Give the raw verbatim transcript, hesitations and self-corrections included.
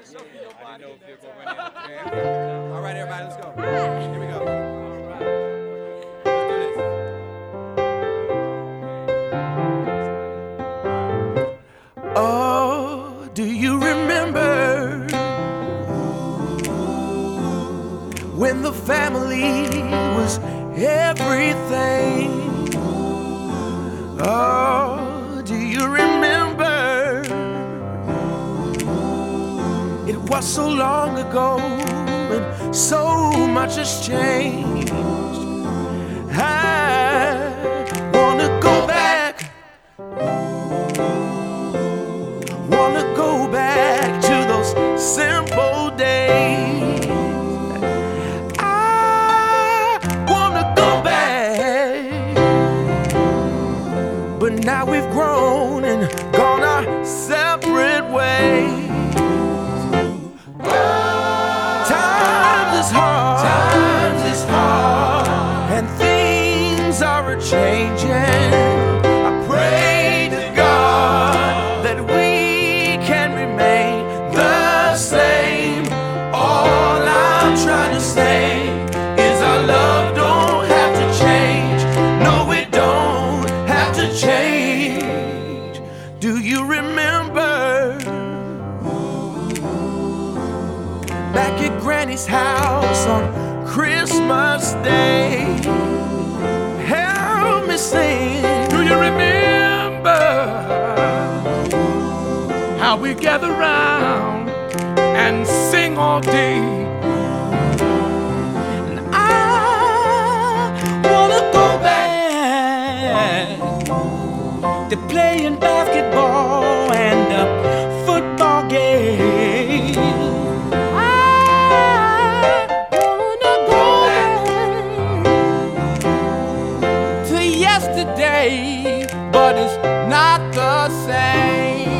I didn't know if you're going to run in. All right, everybody, let's go. Here we go. All right. Let's do this. Oh, do you remember when the family was everything? Oh, do you remember? It was so long ago and so much has changed. I wanna go back, wanna go back to those simple days. I wanna go back, but now we've grown and gone our separate ways. Times is hard, times is hard, and things are a changing. I pray to God that we can remain the same. All I'm trying to say is our love don't have to change. No, it don't have to change. Do you remember back at Granny's house on Christmas Day? Help me sing. Do you remember how we gather round and sing all day? And I wanna go back to playing basketball and a football game. I wanna go back to yesterday, but it's not the same.